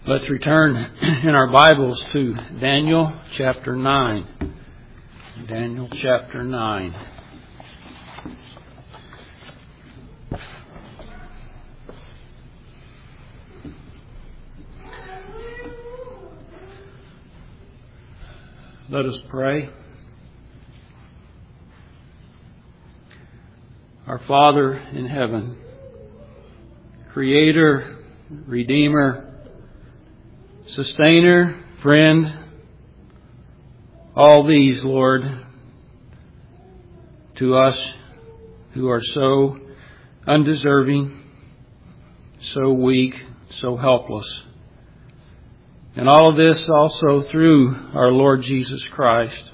Let's return in our Bibles to Daniel chapter 9. Daniel chapter 9. Let us pray. Our Father in heaven, Creator, Redeemer, Sustainer, Friend, all these, Lord, to us who are so undeserving, so weak, so helpless. And all of this also through our Lord Jesus Christ.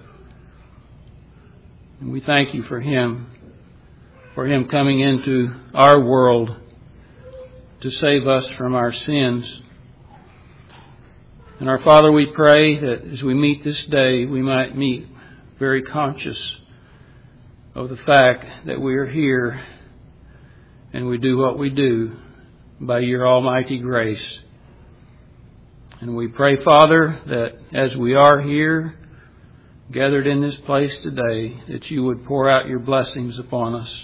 And we thank you for Him coming into our world to save us from our sins. And our Father, we pray that as we meet this day, we might meet very conscious of the fact that we are here and we do what we do by your almighty grace. And we pray, Father, that as we are here, gathered in this place today, that you would pour out your blessings upon us.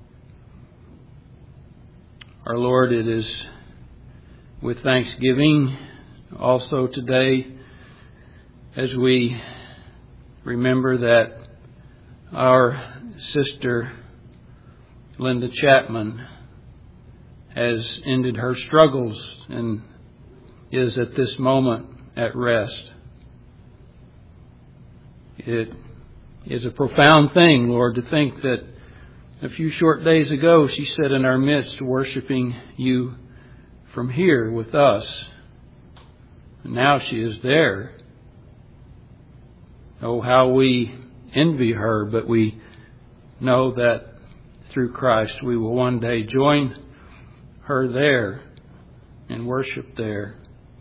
Our Lord, it is with thanksgiving also today as we remember that our sister Linda Chapman has ended her struggles and is at this moment at rest. It is a profound thing, Lord, to think that a few short days ago she sat in our midst worshiping you from here with us. And now she is there. Oh, how we envy her, but we know that through Christ we will one day join her there and worship there.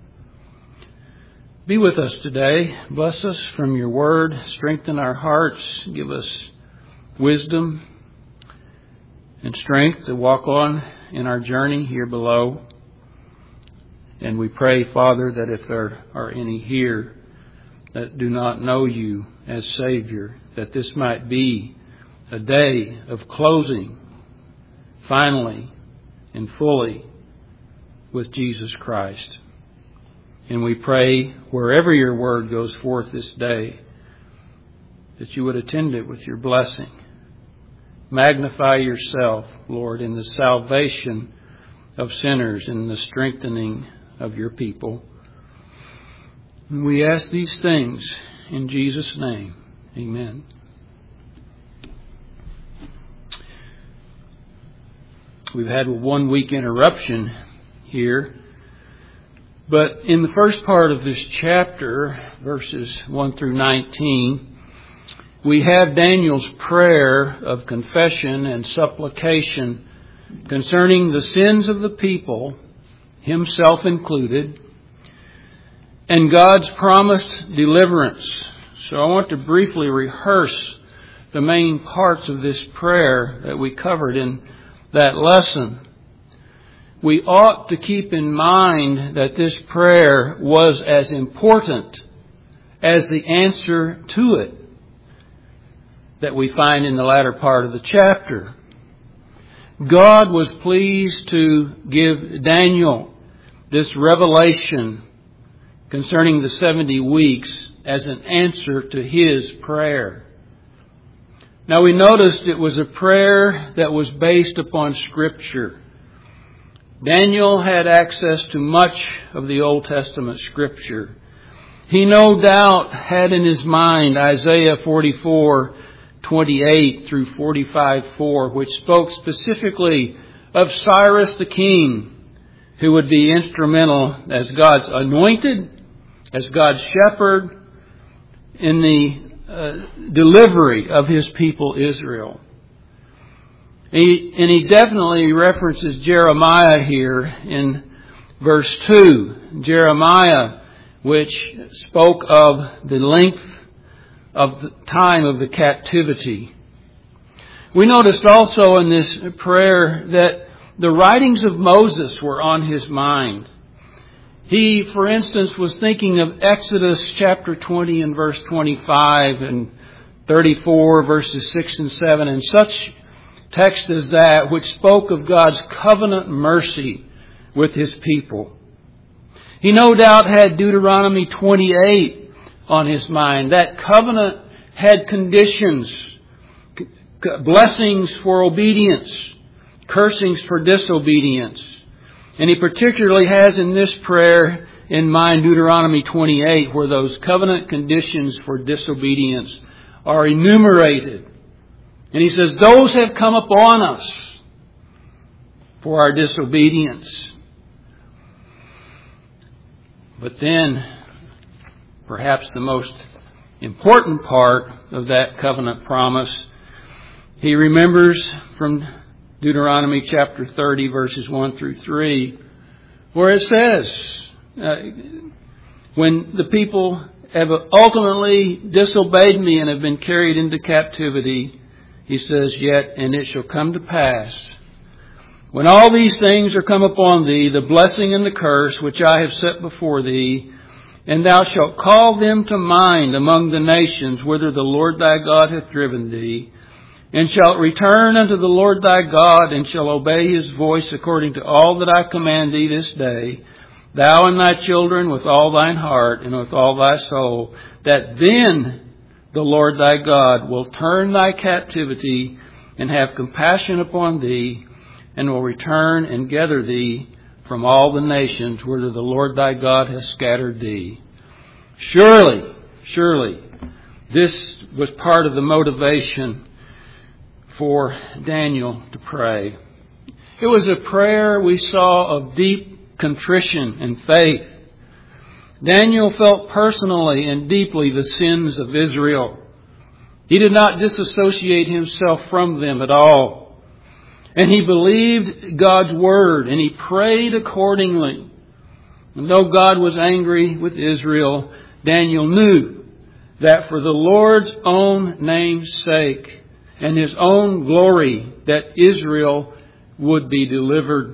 Be with us today. Bless us from your word. Strengthen our hearts. Give us wisdom and strength to walk on in our journey here below. And we pray, Father, that if there are any here that do not know you as Savior, that this might be a day of closing, finally and fully, with Jesus Christ. And we pray, wherever your word goes forth this day, that you would attend it with your blessing. Magnify yourself, Lord, in the salvation of sinners and the strengthening of your people. And we ask these things in Jesus' name. Amen. We've had a 1 week interruption here. But in the first part of this chapter, verses 1 through 19, we have Daniel's prayer of confession and supplication concerning the sins of the people, himself included, and God's promised deliverance. So I want to briefly rehearse the main parts of this prayer that we covered in that lesson. We ought to keep in mind that this prayer was as important as the answer to it that we find in the latter part of the chapter. God was pleased to give Daniel this revelation concerning the 70 weeks as an answer to his prayer. Now we noticed it was a prayer that was based upon Scripture. Daniel had access to much of the Old Testament Scripture. He no doubt had in his mind Isaiah 44:28 through 45:4, which spoke specifically of Cyrus the king, who would be instrumental as God's anointed, as God's shepherd in the delivery of his people Israel. He definitely references Jeremiah here in verse 2. Jeremiah, which spoke of the length of the time of the captivity. We noticed also in this prayer that the writings of Moses were on his mind. He, for instance, was thinking of Exodus chapter 20 and verse 25 and 34 verses 6 and 7 and such text as that, which spoke of God's covenant mercy with His people. He no doubt had Deuteronomy 28 on his mind. That covenant had conditions, blessings for obedience, cursings for disobedience. And he particularly has in this prayer in mind Deuteronomy 28, where those covenant conditions for disobedience are enumerated. And he says, those have come upon us for our disobedience. But then, perhaps the most important part of that covenant promise, he remembers from Deuteronomy chapter 30, verses 1 through 3, where it says, when the people have ultimately disobeyed me and have been carried into captivity, he says, yet, and it shall come to pass, when all these things are come upon thee, the blessing and the curse which I have set before thee, and thou shalt call them to mind among the nations whither the Lord thy God hath driven thee, and shalt return unto the Lord thy God, and shall obey His voice according to all that I command thee this day, thou and thy children with all thine heart and with all thy soul, that then the Lord thy God will turn thy captivity and have compassion upon thee, and will return and gather thee from all the nations whither the Lord thy God hath scattered thee. Surely, this was part of the motivation for Daniel to pray. It was a prayer we saw of deep contrition and faith. Daniel felt personally and deeply the sins of Israel. He did not disassociate himself from them at all. And he believed God's word, and he prayed accordingly. And though God was angry with Israel, Daniel knew that for the Lord's own name's sake and His own glory, that Israel would be delivered.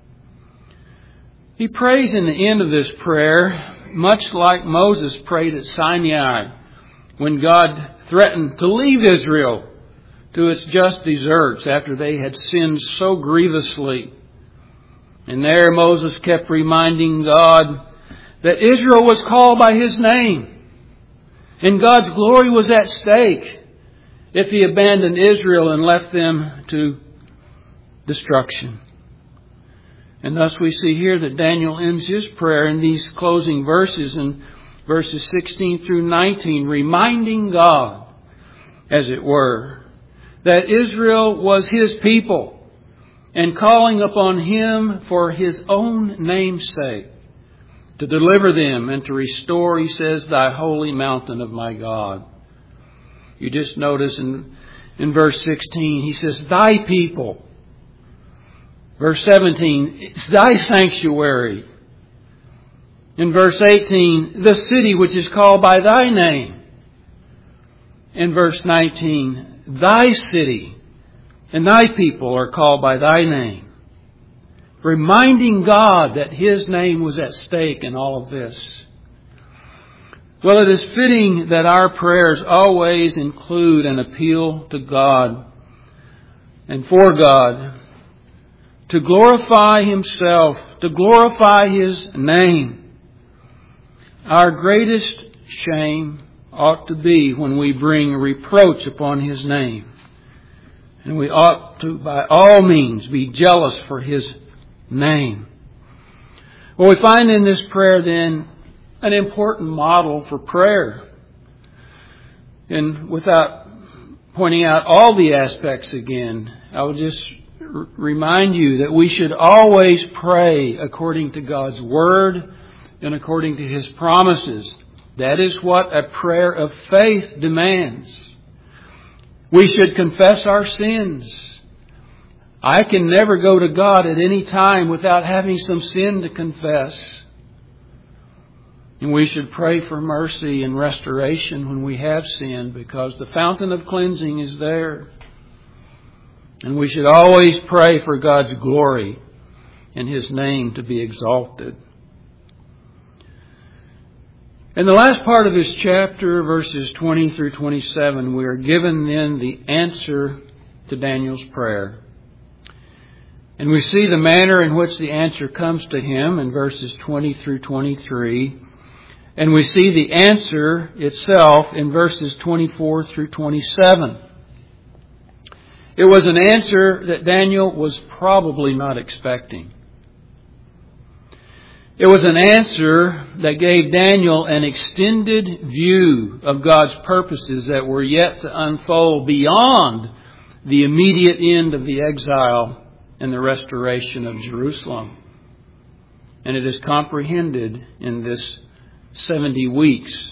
He prays in the end of this prayer, much like Moses prayed at Sinai, when God threatened to leave Israel to its just deserts after they had sinned so grievously. And there Moses kept reminding God that Israel was called by His name, and God's glory was at stake if He abandoned Israel and left them to destruction. And thus we see here that Daniel ends his prayer in these closing verses, in verses 16 through 19, reminding God, as it were, that Israel was His people, and calling upon Him for His own name's sake to deliver them and to restore, he says, thy holy mountain of my God. You just notice in verse 16, he says, thy people. Verse 17, it's thy sanctuary. In verse 18, the city which is called by thy name. In verse 19, thy city and thy people are called by thy name. Reminding God that His name was at stake in all of this. Well, it is fitting that our prayers always include an appeal to God and for God to glorify Himself, to glorify His name. Our greatest shame ought to be when we bring reproach upon His name. And we ought to, by all means, be jealous for His name. Well, we find in this prayer then an important model for prayer. And without pointing out all the aspects again, I will just remind you that we should always pray according to God's Word and according to His promises. That is what a prayer of faith demands. We should confess our sins. I can never go to God at any time without having some sin to confess. And we should pray for mercy and restoration when we have sinned, because the fountain of cleansing is there. And we should always pray for God's glory and His name to be exalted. In the last part of this chapter, verses 20 through 27, we are given then the answer to Daniel's prayer. And we see the manner in which the answer comes to him in verses 20 through 23. And we see the answer itself in verses 24 through 27. It was an answer that Daniel was probably not expecting. It was an answer that gave Daniel an extended view of God's purposes that were yet to unfold beyond the immediate end of the exile and the restoration of Jerusalem. And it is comprehended in this 70 weeks.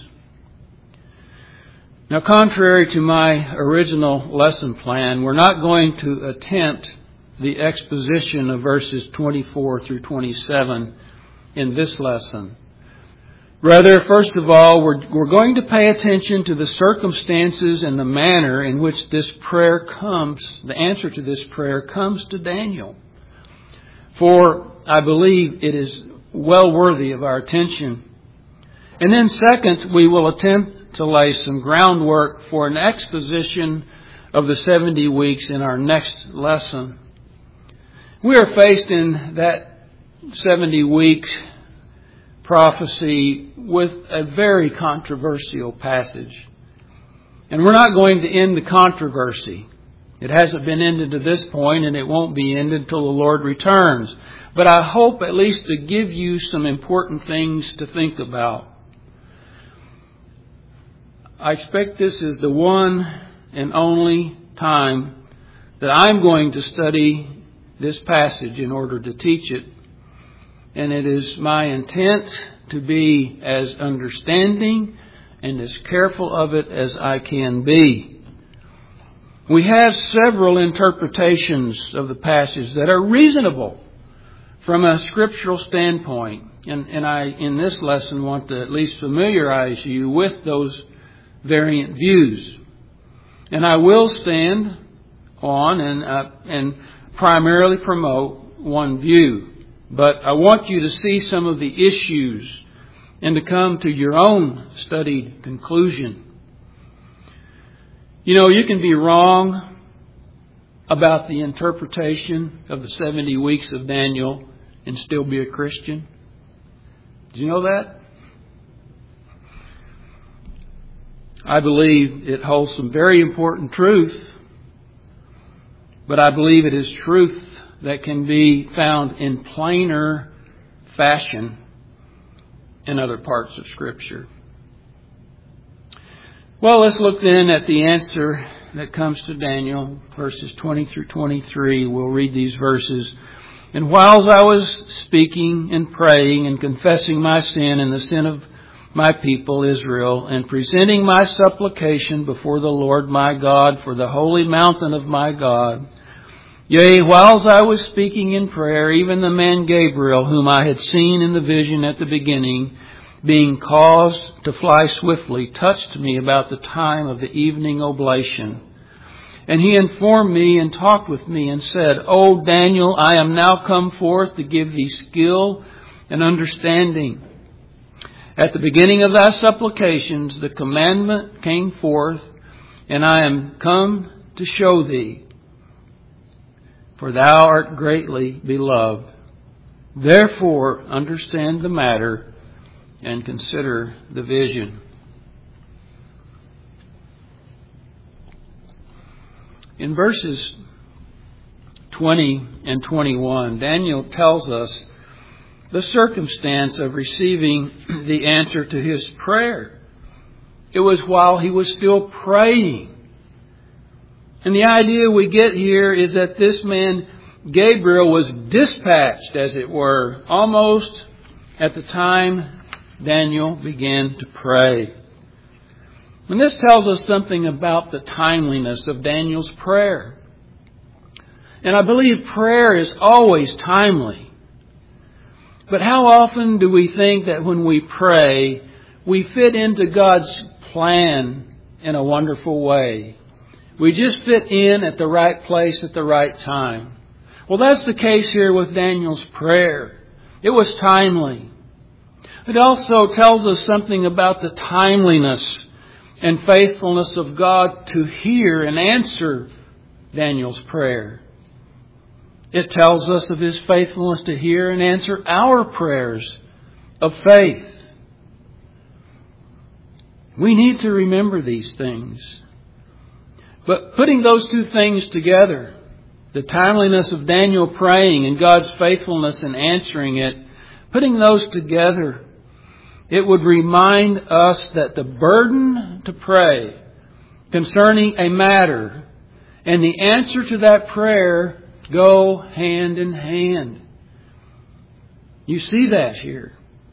Now, contrary to my original lesson plan, we're not going to attempt the exposition of verses 24 through 27 in this lesson. Rather, first of all, we're going to pay attention to the circumstances and the manner in which this prayer comes, the answer to this prayer comes to Daniel. For I believe it is well worthy of our attention. And then second, we will attempt to lay some groundwork for an exposition of the 70 weeks in our next lesson. We are faced in that 70 weeks prophecy with a very controversial passage. And we're not going to end the controversy. It hasn't been ended to this point, and it won't be ended until the Lord returns. But I hope at least to give you some important things to think about. I expect this is the one and only time that I'm going to study this passage in order to teach it. And it is my intent to be as understanding and as careful of it as I can be. We have several interpretations of the passage that are reasonable from a scriptural standpoint. And I, in this lesson, want to at least familiarize you with those variant views. And I will stand on and primarily promote one view. But I want you to see some of the issues and to come to your own studied conclusion. You know, you can be wrong about the interpretation of the 70 weeks of Daniel and still be a Christian. Did you know that? I believe it holds some very important truth, but I believe it is truth that can be found in plainer fashion in other parts of Scripture. Well, let's look then at the answer that comes to Daniel, verses 20 through 23. We'll read these verses. And whiles I was speaking and praying and confessing my sin and the sin of my people Israel, and presenting my supplication before the Lord my God for the holy mountain of my God, yea, whiles I was speaking in prayer, even the man Gabriel, whom I had seen in the vision at the beginning, being caused to fly swiftly, touched me about the time of the evening oblation. And he informed me and talked with me and said, O Daniel, I am now come forth to give thee skill and understanding. At the beginning of thy supplications, the commandment came forth, and I am come to show thee. For thou art greatly beloved. Therefore, understand the matter and consider the vision. In verses 20 and 21, Daniel tells us the circumstance of receiving the answer to his prayer. It was while he was still praying. And the idea we get here is that this man, Gabriel, was dispatched, as it were, almost at the time Daniel began to pray. And this tells us something about the timeliness of Daniel's prayer. And I believe prayer is always timely. But how often do we think that when we pray, we fit into God's plan in a wonderful way? We just fit in at the right place at the right time. Well, that's the case here with Daniel's prayer. It was timely. It also tells us something about the timeliness and faithfulness of God to hear and answer Daniel's prayer. It tells us of His faithfulness to hear and answer our prayers of faith. We need to remember these things. But putting those two things together, the timeliness of Daniel praying and God's faithfulness in answering it, putting those together, it would remind us that the burden to pray concerning a matter and the answer to that prayer go hand in hand. You see that here.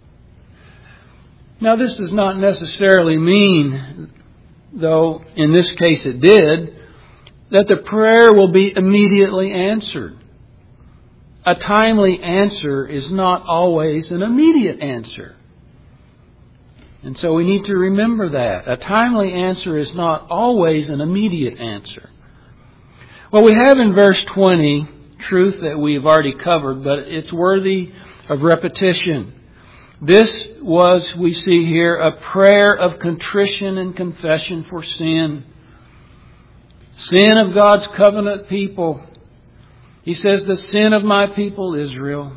Now, this does not necessarily mean, though in this case it did, that the prayer will be immediately answered. A timely answer is not always an immediate answer. And so we need to remember that. A timely answer is not always an immediate answer. Well, we have in verse 20 truth that we've already covered, but it's worthy of repetition. This was, we see here, a prayer of contrition and confession for sin. Sin of God's covenant people. He says, the sin of my people Israel.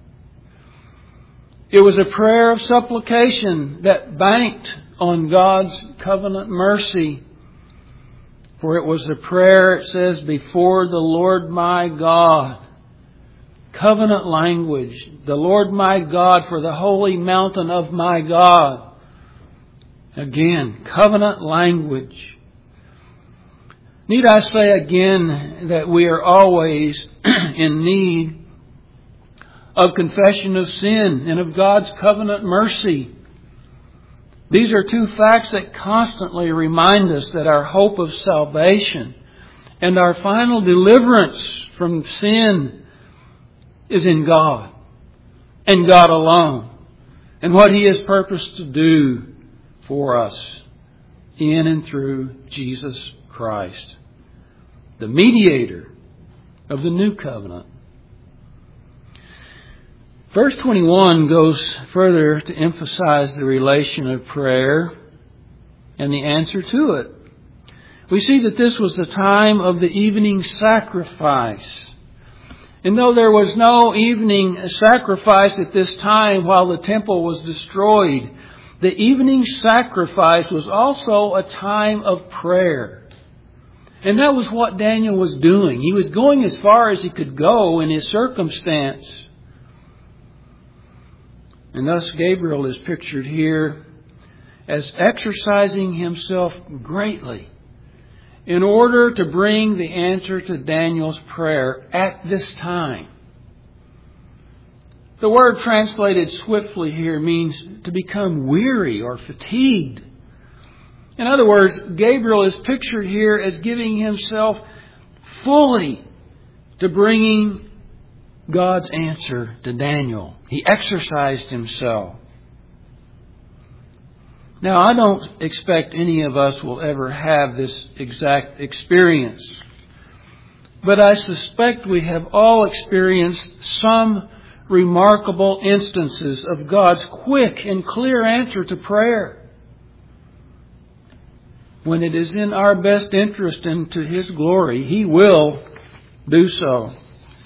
It was a prayer of supplication that banked on God's covenant mercy. For it was a prayer, it says, before the Lord my God. Covenant language. The Lord my God for the holy mountain of my God. Again, covenant language. Need I say again that we are always in need of confession of sin and of God's covenant mercy. These are two facts that constantly remind us that our hope of salvation and our final deliverance from sin is in God and God alone, and what He has purposed to do for us in and through Jesus Christ, the mediator of the new covenant. Verse 21 goes further to emphasize the relation of prayer and the answer to it. We see that this was the time of the evening sacrifice. And though there was no evening sacrifice at this time while the temple was destroyed, the evening sacrifice was also a time of prayer. And that was what Daniel was doing. He was going as far as he could go in his circumstance. And thus Gabriel is pictured here as exercising himself greatly in order to bring the answer to Daniel's prayer at this time. The word translated swiftly here means to become weary or fatigued. In other words, Gabriel is pictured here as giving himself fully to bringing God's answer to Daniel. He exercised himself. Now, I don't expect any of us will ever have this exact experience. But I suspect we have all experienced some remarkable instances of God's quick and clear answer to prayer. When it is in our best interest and to His glory, He will do so.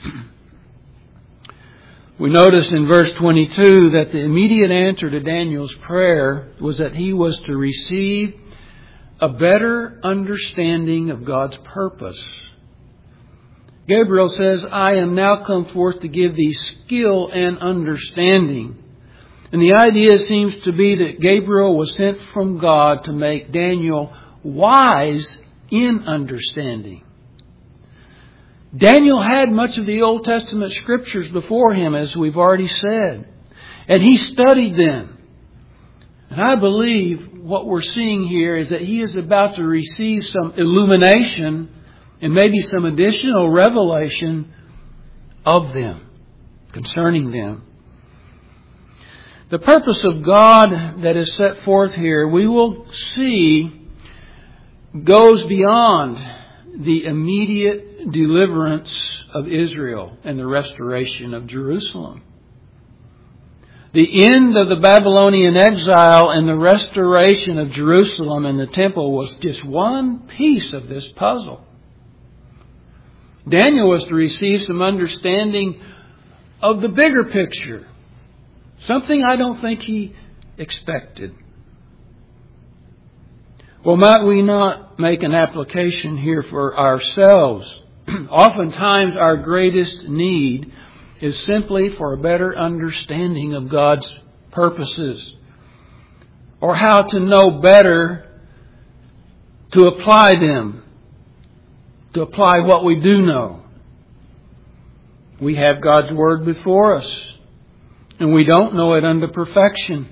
We notice in verse 22 that the immediate answer to Daniel's prayer was that he was to receive a better understanding of God's purpose. Gabriel says, I am now come forth to give thee skill and understanding. And the idea seems to be that Gabriel was sent from God to make Daniel wise in understanding. Daniel had much of the Old Testament Scriptures before him, as we've already said. And he studied them. And I believe what we're seeing here is that he is about to receive some illumination and maybe some additional revelation of them, concerning them. The purpose of God that is set forth here, we will see, goes beyond the immediate deliverance of Israel and the restoration of Jerusalem. The end of the Babylonian exile and the restoration of Jerusalem and the temple was just one piece of this puzzle. Daniel was to receive some understanding of the bigger picture. Something I don't think he expected. Well, might we not make an application here for ourselves? Oftentimes our greatest need is simply for a better understanding of God's purposes, or how to know better to apply them, to apply what we do know. We have God's Word before us, and we don't know it unto perfection.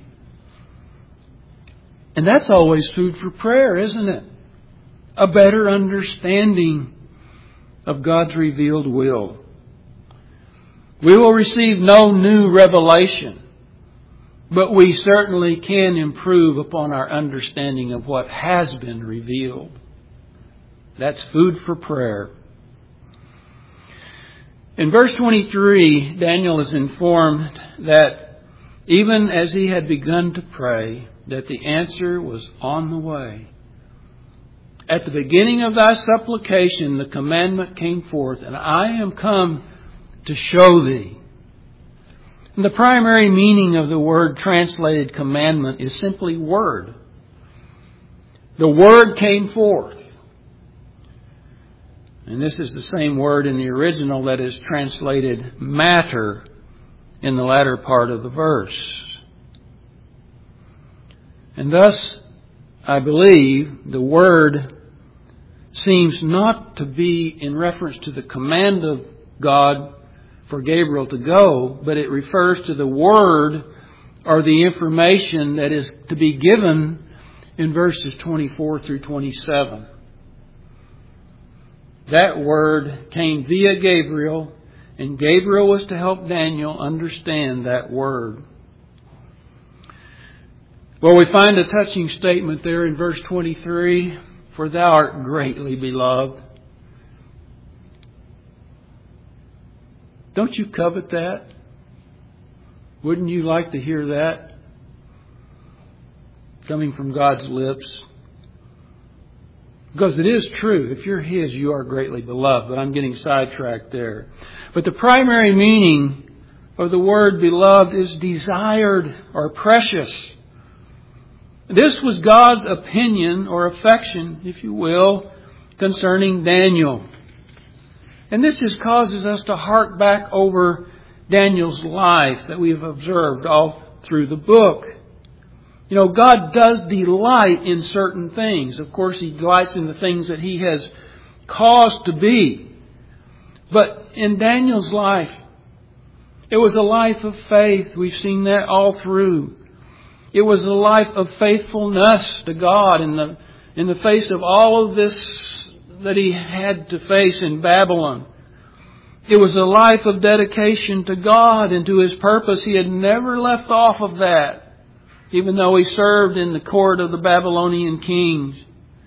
And that's always food for prayer, isn't it? A better understanding of God's revealed will. We will receive no new revelation, but we certainly can improve upon our understanding of what has been revealed. That's food for prayer. In verse 23, Daniel is informed that even as he had begun to pray, that the answer was on the way. At the beginning of thy supplication, the commandment came forth, and I am come to show thee. And the primary meaning of the word translated commandment is simply word. The word came forth. And this is the same word in the original that is translated matter in the latter part of the verse. And thus, I believe, the word seems not to be in reference to the command of God for Gabriel to go, but it refers to the word or the information that is to be given in verses 24 through 27. That word came via Gabriel, and Gabriel was to help Daniel understand that word. Well, we find a touching statement there in verse 23, for thou art greatly beloved. Don't you covet that? Wouldn't you like to hear that coming from God's lips? Because it is true. If you're His, you are greatly beloved. But I'm getting sidetracked there. But the primary meaning of the word beloved is desired or precious. This was God's opinion or affection, if you will, concerning Daniel. And this just causes us to hark back over Daniel's life that we have observed all through the book. You know, God does delight in certain things. Of course, He delights in the things that He has caused to be. But in Daniel's life, it was a life of faith. We've seen that all through. It was a life of faithfulness to God in the face of all of this that he had to face in Babylon. It was a life of dedication to God and to His purpose. He had never left off of that, even though he served in the court of the Babylonian kings.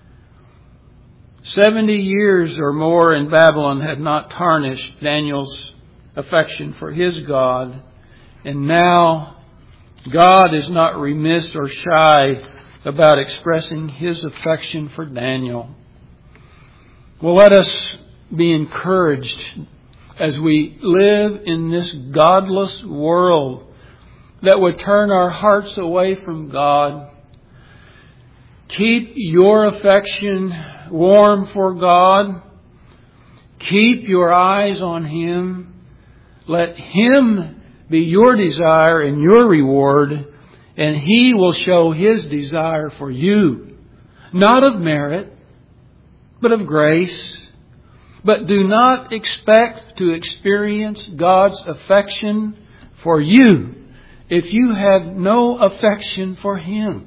70 years or more in Babylon had not tarnished Daniel's affection for his God. And now God is not remiss or shy about expressing His affection for Daniel. Well, let us be encouraged as we live in this godless world that would turn our hearts away from God. Keep your affection warm for God. Keep your eyes on Him. Let Him be your desire and your reward, and He will show His desire for you, not of merit, but of grace. But do not expect to experience God's affection for you if you have no affection for Him.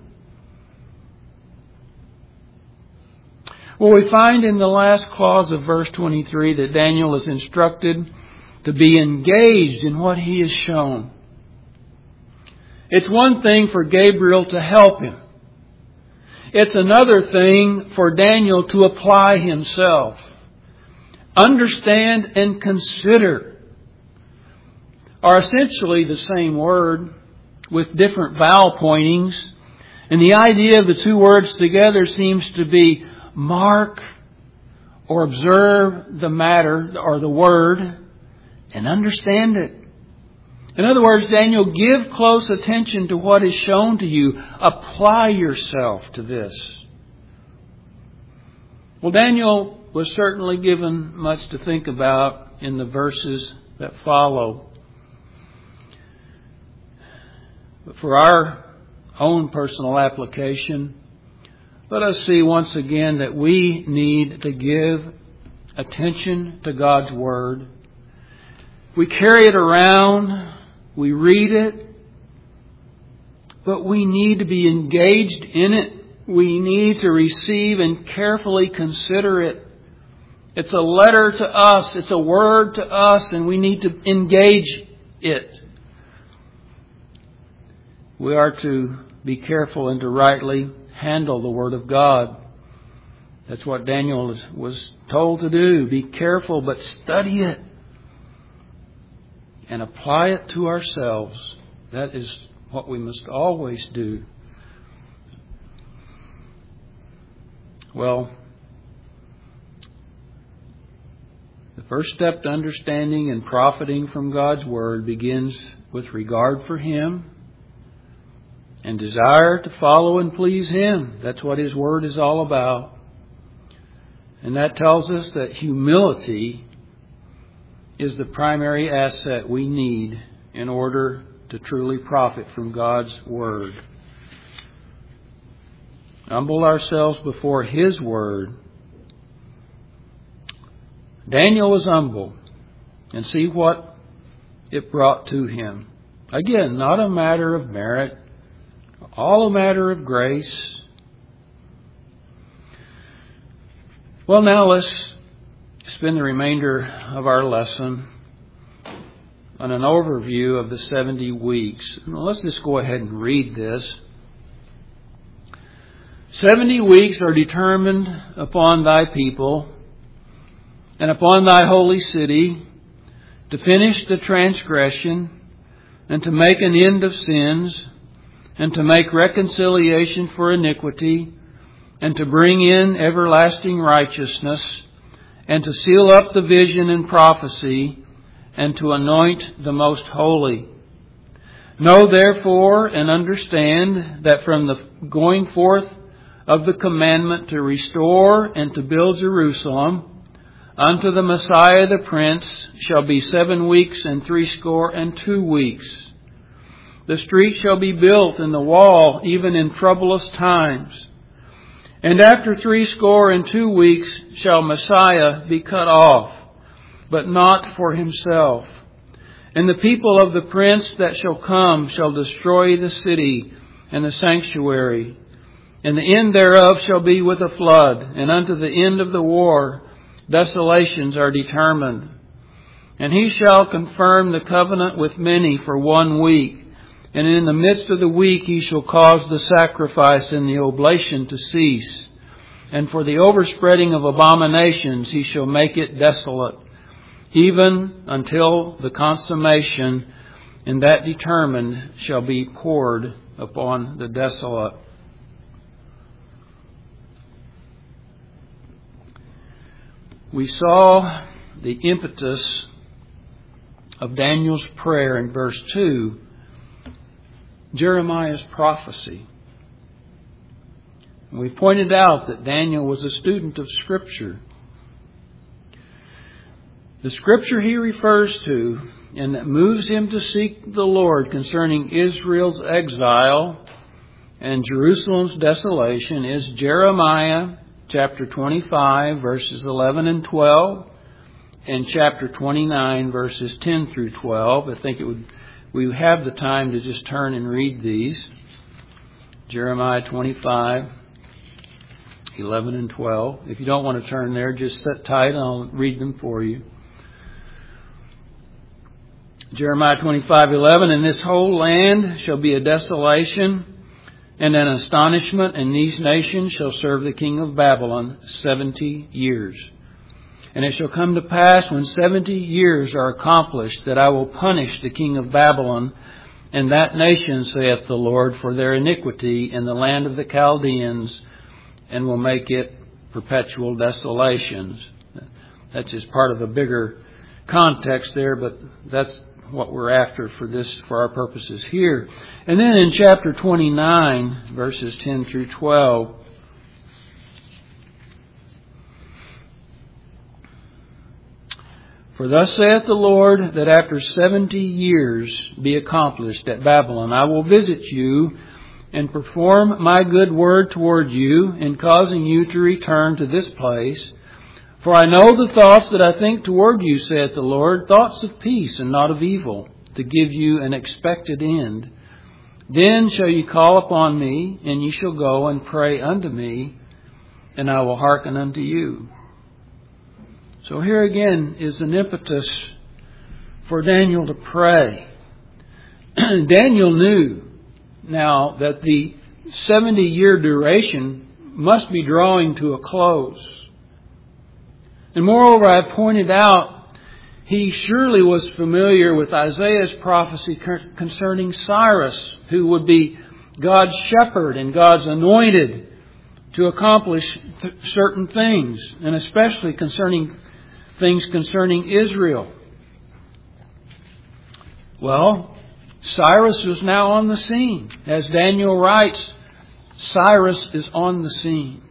Well, we find in the last clause of verse 23 that Daniel is instructed to be engaged in what he is shown. It's one thing for Gabriel to help him. It's another thing for Daniel to apply himself. Understand and consider are essentially the same word. with different vowel pointings. And the idea of the two words together seems to be mark or observe the matter or the word and understand it. In other words, Daniel, give close attention to what is shown to you. Apply yourself to this. Well, Daniel was certainly given much to think about in the verses that follow. But for our own personal application, let us see once again that we need to give attention to God's Word. We carry it around, we read it, but we need to be engaged in it. We need to receive and carefully consider it. It's a letter to us, it's a word to us, and we need to engage it. We are to be careful and to rightly handle the Word of God. That's what Daniel was told to do. Be careful, but study it and apply it to ourselves. That is what we must always do. Well, the first step to understanding and profiting from God's Word begins with regard for Him and desire to follow and please Him. That's what His Word is all about. And that tells us that humility is the primary asset we need in order to truly profit from God's Word. Humble ourselves before His Word. Daniel was humble, and see what it brought to him. Again, not a matter of merit, all a matter of grace. Well, now let's spend the remainder of our lesson on an overview of the 70 weeks. Now, let's just go ahead and read this. 70 weeks are determined upon thy people and upon thy holy city to finish the transgression and to make an end of sins and to make reconciliation for iniquity and to bring in everlasting righteousness and to seal up the vision and prophecy and to anoint the most holy. Know therefore and understand that from the going forth of the commandment to restore and to build Jerusalem unto the Messiah the Prince shall be 7 weeks and 62 weeks. The street shall be built and the wall even in troublous times. And after 62 weeks shall Messiah be cut off, but not for himself. And the people of the Prince that shall come shall destroy the city and the sanctuary. And the end thereof shall be with a flood, and unto the end of the war desolations are determined. And he shall confirm the covenant with many for 1 week. And in the midst of the week he shall cause the sacrifice and the oblation to cease. And for the overspreading of abominations he shall make it desolate, even until the consummation, and that determined shall be poured upon the desolate. We saw the impetus of Daniel's prayer in verse 2, Jeremiah's prophecy. We pointed out that Daniel was a student of Scripture. The Scripture he refers to and that moves him to seek the Lord concerning Israel's exile and Jerusalem's desolation is Jeremiah chapter 25 verses 11 and 12 and chapter 29 verses 10 through 12. I think we have the time to just turn and read these. Jeremiah 25, 11 and 12. If you don't want to turn there, just sit tight and I'll read them for you. Jeremiah 25:11, and this whole land shall be a desolation and an astonishment, and these nations shall serve the king of Babylon 70 years. And it shall come to pass when 70 years are accomplished that I will punish the king of Babylon and that nation, saith the Lord, for their iniquity in the land of the Chaldeans, and will make it perpetual desolations. That's just part of a bigger context there, but that's what we're after for our purposes here. And then in chapter 29, verses 10 through 12, for thus saith the Lord, that after 70 years be accomplished at Babylon, I will visit you and perform my good word toward you in causing you to return to this place. For I know the thoughts that I think toward you, saith the Lord, thoughts of peace and not of evil, to give you an expected end. Then shall ye call upon me, and ye shall go and pray unto me, and I will hearken unto you. So here again is an impetus for Daniel to pray. Daniel knew now that the 70-year duration must be drawing to a close. And moreover, I pointed out, he surely was familiar with Isaiah's prophecy concerning Cyrus, who would be God's shepherd and God's anointed to accomplish certain things, and especially things concerning Israel. Well, Cyrus is now on the scene. As Daniel writes, Cyrus is on the scene.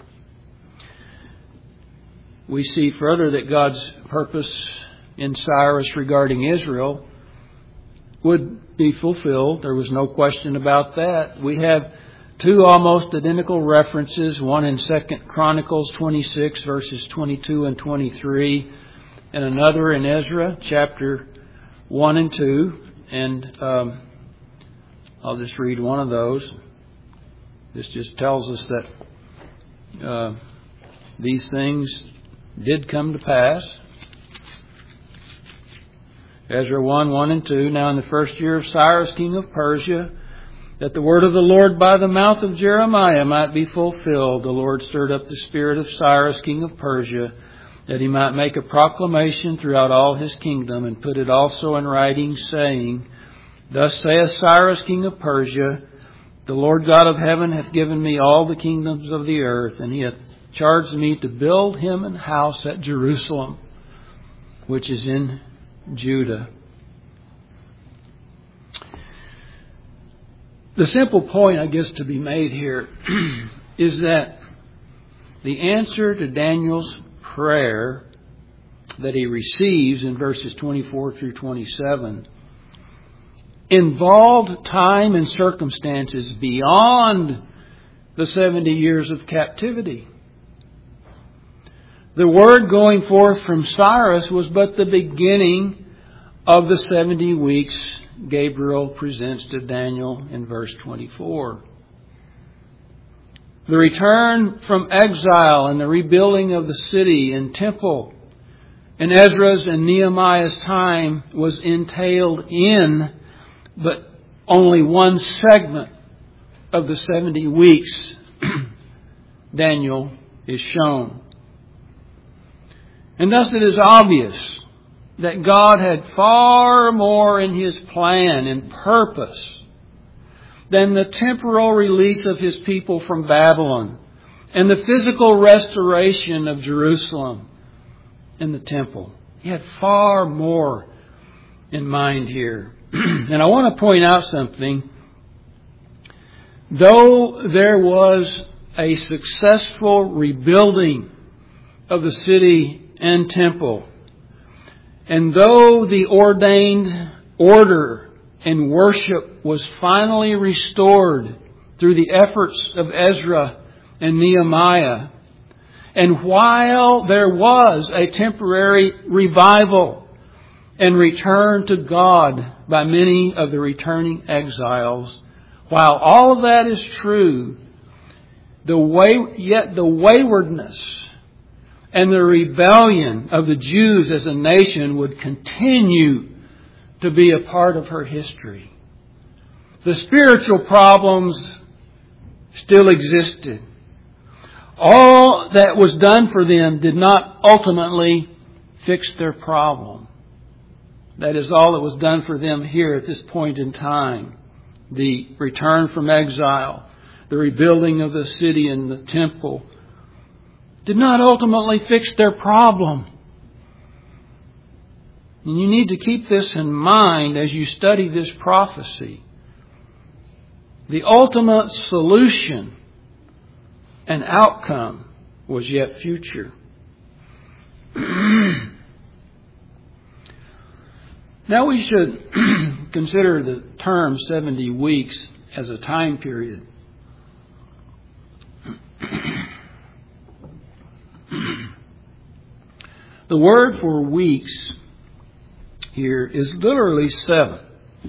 We see further that God's purpose in Cyrus regarding Israel would be fulfilled. There was no question about that. We have two almost identical references, one in 2 Chronicles 26, verses 22 and 23, and another in Ezra, chapter 1 and 2. And I'll just read one of those. This just tells us that these things did come to pass. Ezra 1, 1 and 2. Now in the first year of Cyrus, king of Persia, that the word of the Lord by the mouth of Jeremiah might be fulfilled, the Lord stirred up the spirit of Cyrus, king of Persia, that he might make a proclamation throughout all his kingdom, and put it also in writing, saying, Thus saith Cyrus, king of Persia, the Lord God of heaven hath given me all the kingdoms of the earth, and he hath charged me to build him an house at Jerusalem, which is in Judah. The simple point, I guess, to be made here is that the answer to Daniel's prayer that he receives in verses 24 through 27 involved time and circumstances beyond the 70 years of captivity. The word going forth from Cyrus was but the beginning of the 70 weeks Gabriel presents to Daniel in verse 24. The return from exile and the rebuilding of the city and temple in Ezra's and Nehemiah's time was entailed in, but only one segment of the 70 weeks Daniel is shown. And thus it is obvious that God had far more in His plan and purpose than the temporal release of His people from Babylon and the physical restoration of Jerusalem and the temple. He had far more in mind here. And I want to point out something. Though there was a successful rebuilding of the city and temple, and though the ordained order and worship was finally restored through the efforts of Ezra and Nehemiah, and while there was a temporary revival and return to God by many of the returning exiles, while all of that is true, yet the waywardness and the rebellion of the Jews as a nation would continue to be a part of her history. The spiritual problems still existed. All that was done for them did not ultimately fix their problem. That is all that was done for them here at this point in time. The return from exile, the rebuilding of the city and the temple, did not ultimately fix their problem. And you need to keep this in mind as you study this prophecy. The ultimate solution and outcome was yet future. Now we should consider the term 70 weeks as a time period. The word for weeks here is literally 7.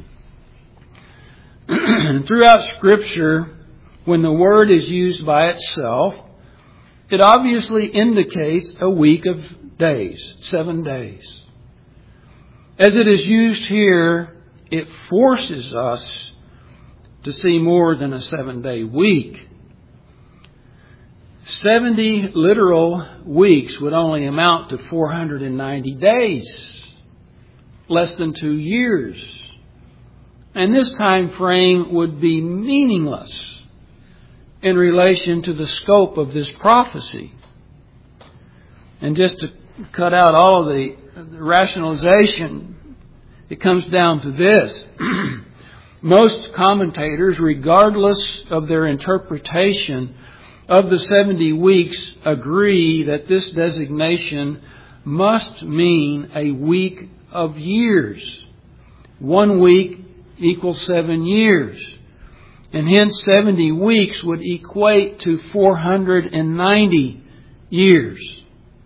Throughout Scripture, when the word is used by itself, it obviously indicates a week of days, 7 days. As it is used here, it forces us to see more than a 7-day week. 70 literal weeks would only amount to 490 days, less than 2 years. And this time frame would be meaningless in relation to the scope of this prophecy. And just to cut out all of the rationalization, it comes down to this. Most commentators, regardless of their interpretation of the 70 weeks, agree that this designation must mean a week of years. 1 week equals 7 years. And hence 70 weeks would equate to 490 years.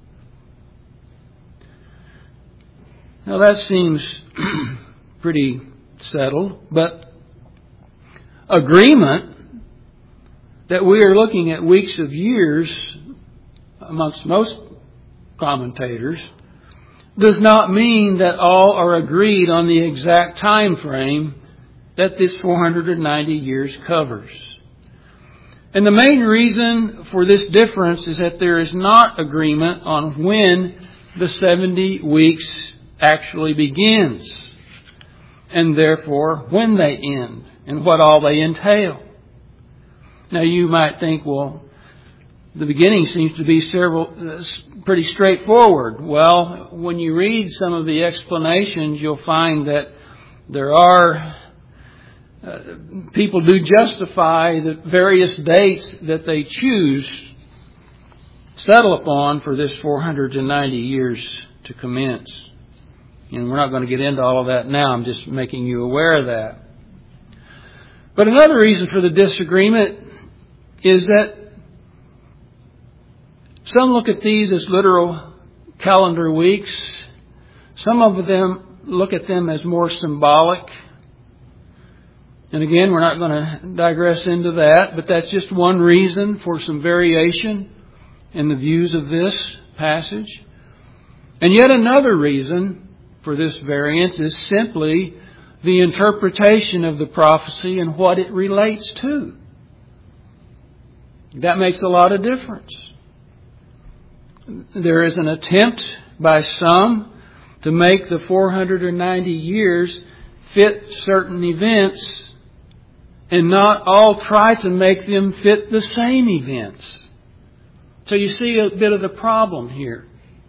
Now that seems pretty settled, but agreement that we are looking at weeks of years amongst most commentators does not mean that all are agreed on the exact time frame that this 490 years covers. And the main reason for this difference is that there is not agreement on when the 70 weeks actually begins, and therefore when they end, and what all they entail. Now you might think, well, the beginning seems to be pretty straightforward. Well, when you read some of the explanations, you'll find that there are people do justify the various dates that they choose, settle upon for this 490 years to commence. And we're not going to get into all of that now. I'm just making you aware of that. But another reason for the disagreement is that some look at these as literal calendar weeks. Some of them look at them as more symbolic. And again, we're not going to digress into that, but that's just one reason for some variation in the views of this passage. And yet another reason for this variance is simply the interpretation of the prophecy and what it relates to. That makes a lot of difference. There is an attempt by some to make the 490 years fit certain events and not all try to make them fit the same events. So you see a bit of the problem here.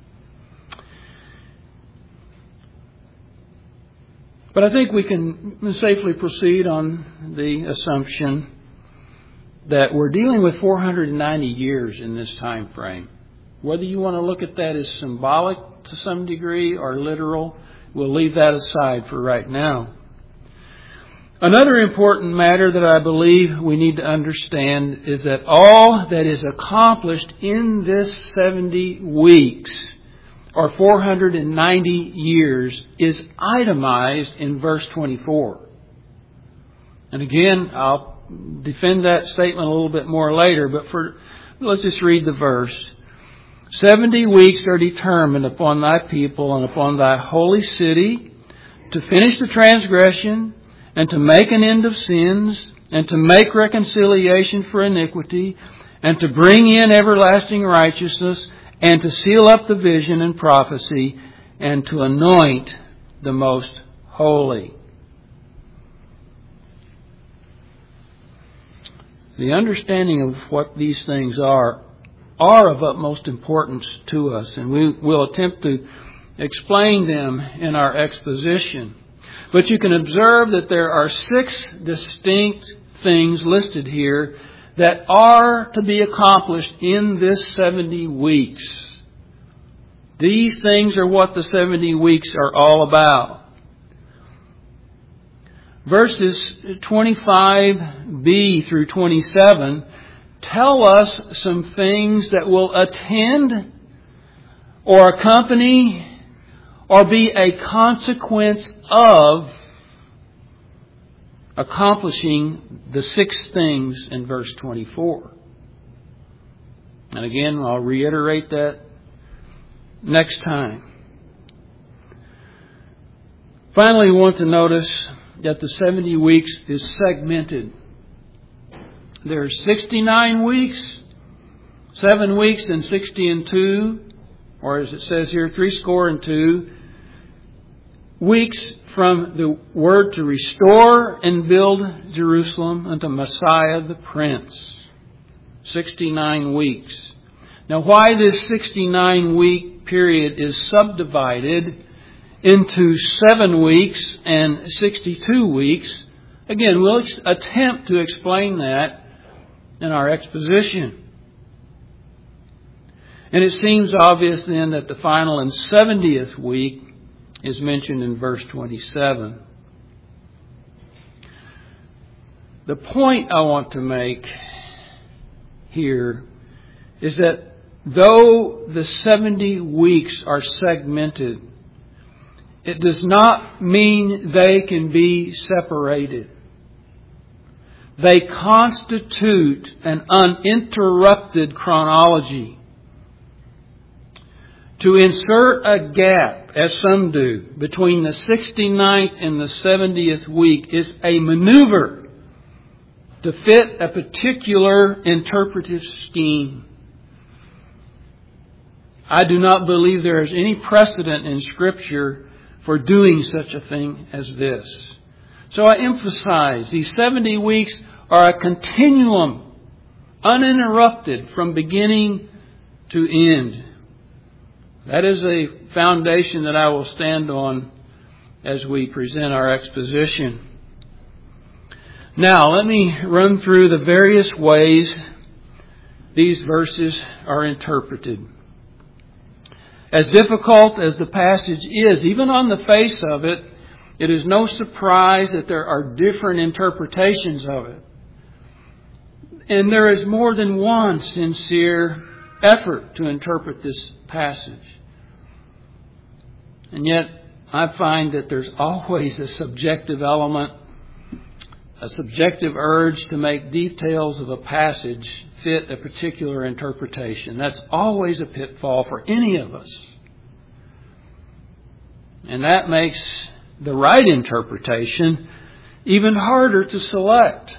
But I think we can safely proceed on the assumption that we're dealing with 490 years in this time frame. Whether you want to look at that as symbolic to some degree or literal, we'll leave that aside for right now. Another important matter that I believe we need to understand is that all that is accomplished in this 70 weeks or 490 years is itemized in verse 24. And again, I'll defend that statement a little bit more later, but let's just read the verse. 70 weeks are determined upon thy people and upon thy holy city to finish the transgression and to make an end of sins and to make reconciliation for iniquity and to bring in everlasting righteousness and to seal up the vision and prophecy and to anoint the most holy. The understanding of what these things are of utmost importance to us, and we will attempt to explain them in our exposition. But you can observe that there are 6 distinct things listed here that are to be accomplished in this 70 weeks. These things are what the 70 weeks are all about. Verses 25b through 27 tell us some things that will attend or accompany or be a consequence of accomplishing the 6 things in verse 24. And again, I'll reiterate that next time. Finally, we want to notice that the 70 weeks is segmented. There's 69 weeks, 7 weeks and 60 and 2, or as it says here, 62 weeks from the word to restore and build Jerusalem unto Messiah the Prince. 69 weeks. Now, why this 69-week period is subdivided into 7 weeks and 62 weeks, again, we'll attempt to explain that in our exposition. And it seems obvious then that the final and 70th week is mentioned in verse 27. The point I want to make here is that though the 70 weeks are segmented, it does not mean they can be separated. They constitute an uninterrupted chronology. To insert a gap, as some do, between the 69th and the 70th week is a maneuver to fit a particular interpretive scheme. I do not believe there is any precedent in Scripture for doing such a thing as this. So I emphasize, these 70 weeks are a continuum, uninterrupted from beginning to end. That is a foundation that I will stand on as we present our exposition. Now, let me run through the various ways these verses are interpreted. As difficult as the passage is, even on the face of it, it is no surprise that there are different interpretations of it. And there is more than one sincere effort to interpret this passage. And yet, I find that there's always a subjective element, a subjective urge to make details of a passage fit a particular interpretation. That's always a pitfall for any of us. And that makes the right interpretation even harder to select.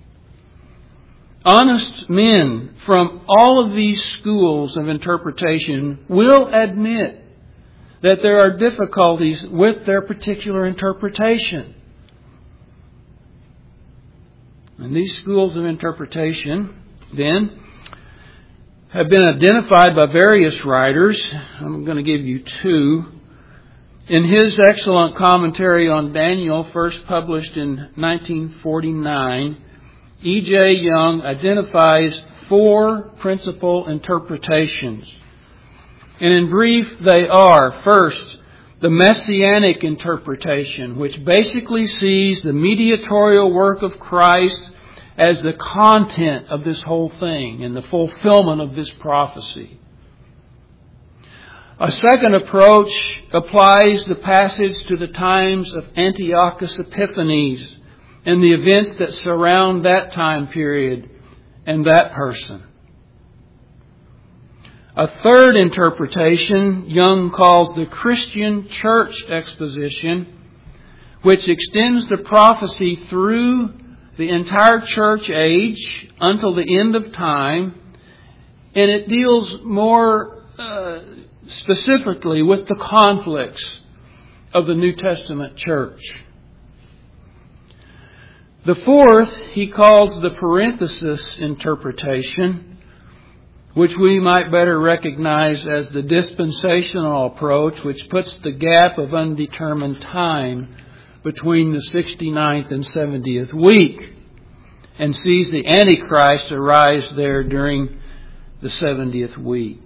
Honest men from all of these schools of interpretation will admit that there are difficulties with their particular interpretation. And these schools of interpretation, then, have been identified by various writers. I'm going to give you 2. In his excellent commentary on Daniel, first published in 1949, E.J. Young identifies 4 principal interpretations. And in brief, they are, first, the Messianic interpretation, which basically sees the mediatorial work of Christ as the content of this whole thing and the fulfillment of this prophecy. A second approach applies the passage to the times of Antiochus Epiphanes and the events that surround that time period and that person. A third interpretation Young calls the Christian church exposition, which extends the prophecy through the entire church age until the end of time, and it deals more specifically with the conflicts of the New Testament church. The fourth he calls the parenthesis interpretation, which we might better recognize as the dispensational approach, which puts the gap of undetermined time between the 69th and 70th week and sees the Antichrist arise there during the 70th week.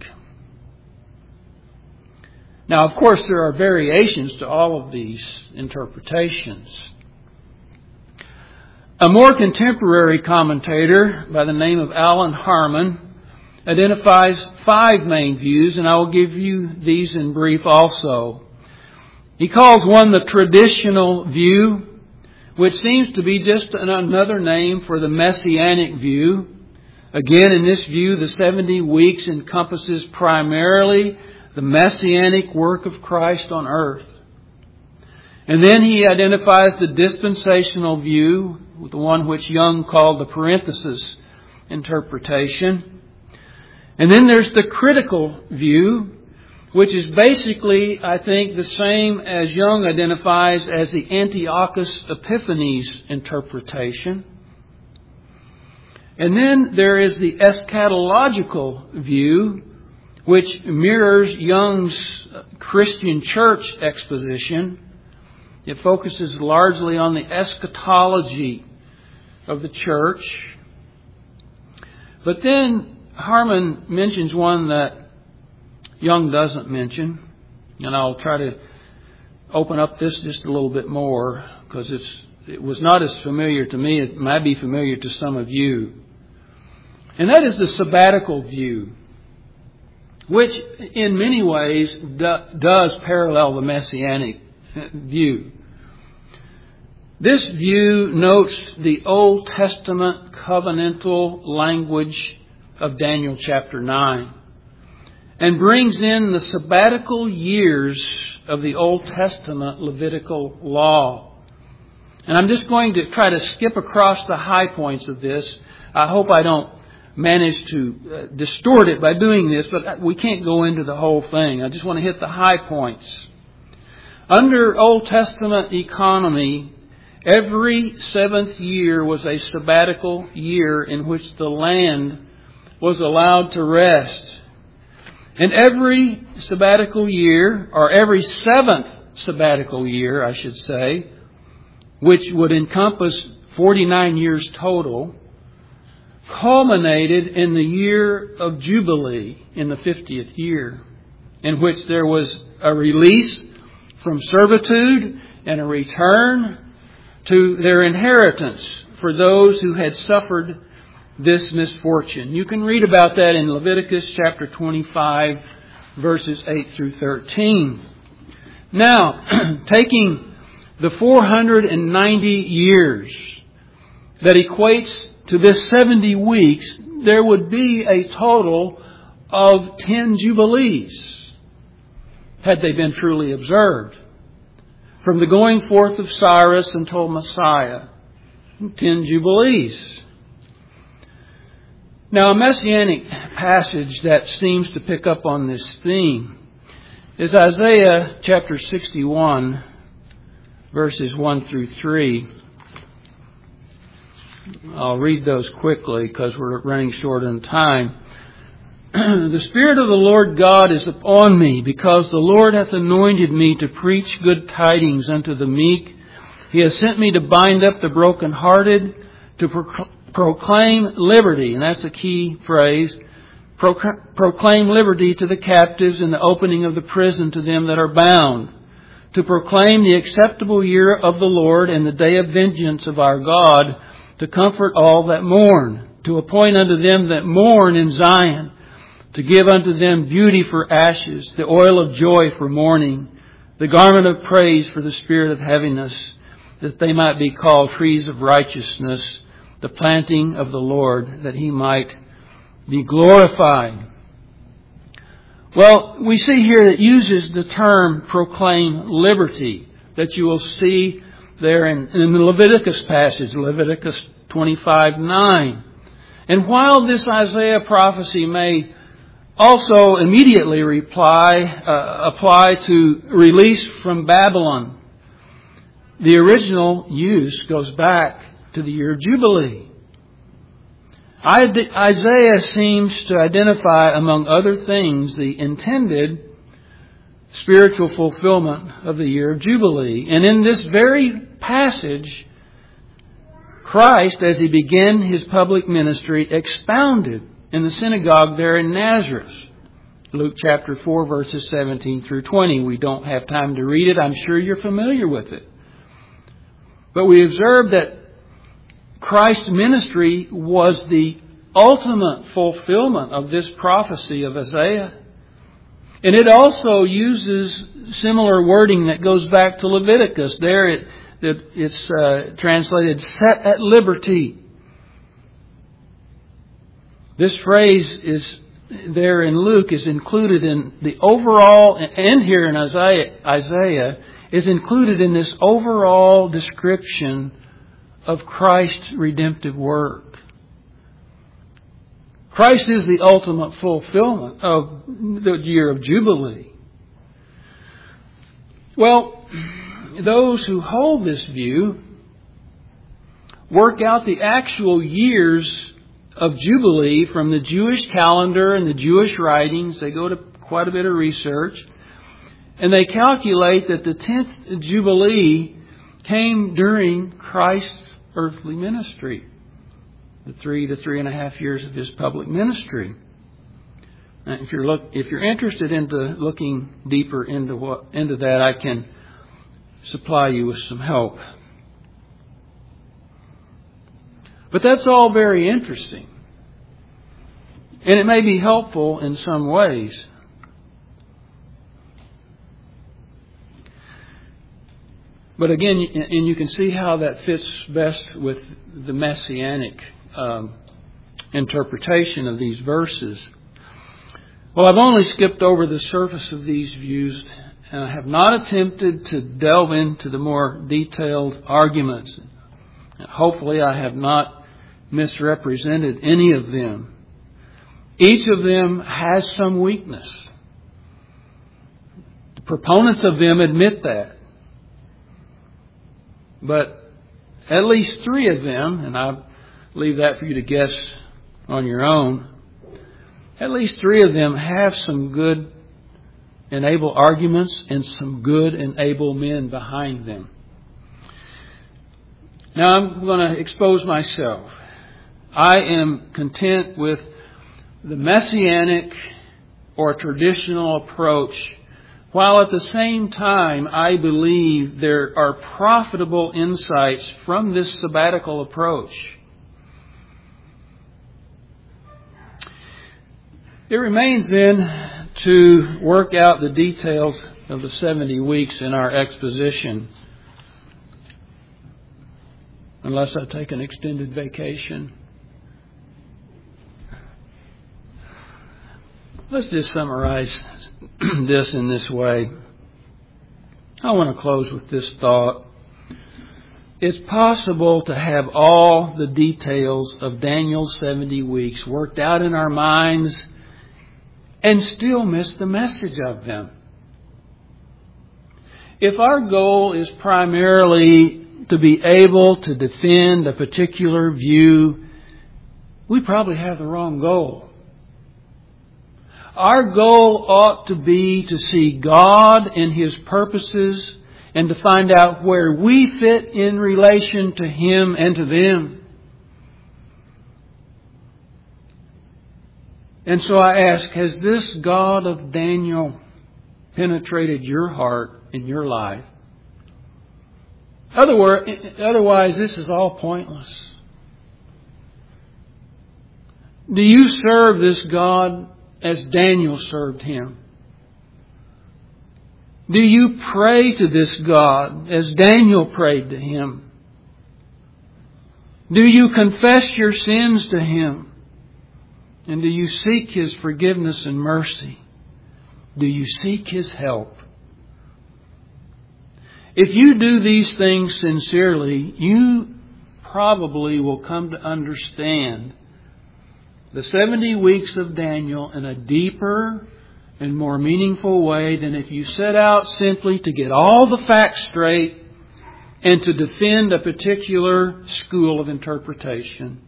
Now, of course, there are variations to all of these interpretations. A more contemporary commentator by the name of Alan Harmon identifies 5 main views, and I will give you these in brief also. He calls one the traditional view, which seems to be just another name for the messianic view. Again, in this view, the 70 weeks encompasses primarily the messianic work of Christ on earth. And then he identifies the dispensational view, the one which Young called the parenthesis interpretation. And then there's the critical view, which is basically, I think, the same as Young identifies as the Antiochus Epiphanes interpretation. And then there is the eschatological view, which mirrors Young's Christian church exposition. It focuses largely on the eschatology of the church. But then Harmon mentions one that Young doesn't mention. And I'll try to open up this just a little bit more because it was not as familiar to me. It might be familiar to some of you. And that is the sabbatical view, which in many ways does parallel the messianic view. This view notes the Old Testament covenantal language of Daniel chapter 9 and brings in the sabbatical years of the Old Testament Levitical law. And I'm just going to try to skip across the high points of this. I hope I don't manage to distort it by doing this, but we can't go into the whole thing. I just want to hit the high points. Under Old Testament economy, every 7th year was a sabbatical year in which the land was allowed to rest. And every sabbatical year, or every 7th sabbatical year, I should say, which would encompass 49 years total, culminated in the year of Jubilee in the 50th year, in which there was a release from servitude and a return to their inheritance for those who had suffered this misfortune. You can read about that in Leviticus chapter 25, verses 8 through 13. Now, taking the 490 years that equates to this 70 weeks, there would be a total of 10 Jubilees, had they been truly observed. From the going forth of Cyrus until Messiah, 10 Jubilees. Now, a messianic passage that seems to pick up on this theme is Isaiah chapter 61, verses 1 through 3. I'll read those quickly because we're running short on time. The Spirit of the Lord God is upon me, because the Lord hath anointed me to preach good tidings unto the meek. He has sent me to bind up the brokenhearted, to proclaim liberty, and that's a key phrase, proclaim liberty to the captives and the opening of the prison to them that are bound, to proclaim the acceptable year of the Lord and the day of vengeance of our God, to comfort all that mourn, to appoint unto them that mourn in Zion, to give unto them beauty for ashes, the oil of joy for mourning, the garment of praise for the spirit of heaviness, that they might be called trees of righteousness, the planting of the Lord, that He might be glorified. Well, we see here that it uses the term proclaim liberty that you will see there in the Leviticus passage, Leviticus 25:9. And while this Isaiah prophecy may also immediately apply to release from Babylon. The original use goes back to the year of Jubilee. Isaiah seems to identify, among other things, the intended spiritual fulfillment of the year of Jubilee. And in this very passage, Christ, as He began His public ministry, expounded in the synagogue there in Nazareth. Luke chapter 4, verses 17 through 20. We don't have time to read it. I'm sure you're familiar with it. But we observe that Christ's ministry was the ultimate fulfillment of this prophecy of Isaiah. And it also uses similar wording that goes back to Leviticus. There it's translated, set at liberty. This phrase is there in Luke is included in the overall, and here in Isaiah is included in this overall description of Christ's redemptive work. Christ is the ultimate fulfillment of the year of Jubilee. Well, those who hold this view work out the actual years of Jubilee from the Jewish calendar and the Jewish writings. They go to quite a bit of research. And they calculate that the 10th Jubilee came during Christ's earthly ministry. The 3 to 3.5 years of His public ministry. And if you're interested into looking deeper into that, I can supply you with some help. But that's all very interesting. And it may be helpful in some ways. But again, and you can see how that fits best with the messianic interpretation of these verses. Well, I've only skipped over the surface of these views, and I have not attempted to delve into the more detailed arguments. Hopefully, I have not misrepresented any of them. Each of them has some weakness. The proponents of them admit that. But at least 3 of them, and I'll leave that for you to guess on your own, at least 3 of them have some good and able arguments and some good and able men behind them. Now I'm going to expose myself. I am content with the messianic or traditional approach, while at the same time I believe there are profitable insights from this sabbatical approach. It remains then to work out the details of the 70 weeks in our exposition. Unless I take an extended vacation. Let's just summarize this in this way. I want to close with this thought. It's possible to have all the details of Daniel's 70 weeks worked out in our minds and still miss the message of them. If our goal is primarily to be able to defend a particular view, we probably have the wrong goal. Our goal ought to be to see God and His purposes and to find out where we fit in relation to Him and to them. And so I ask, has this God of Daniel penetrated your heart and your life? Otherwise, this is all pointless. Do you serve this God as Daniel served Him? Do you pray to this God as Daniel prayed to Him? Do you confess your sins to Him? And do you seek His forgiveness and mercy? Do you seek His help? If you do these things sincerely, you probably will come to understand the 70 weeks of Daniel in a deeper and more meaningful way than if you set out simply to get all the facts straight and to defend a particular school of interpretation.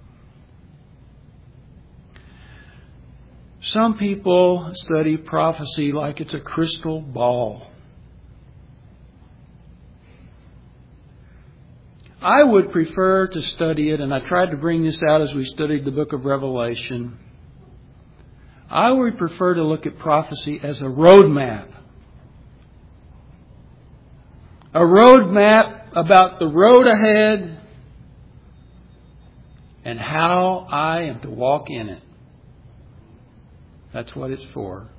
Some people study prophecy like it's a crystal ball. I would prefer to study it, and I tried to bring this out as we studied the book of Revelation. I would prefer to look at prophecy as a roadmap. A roadmap about the road ahead and how I am to walk in it. That's what it's for.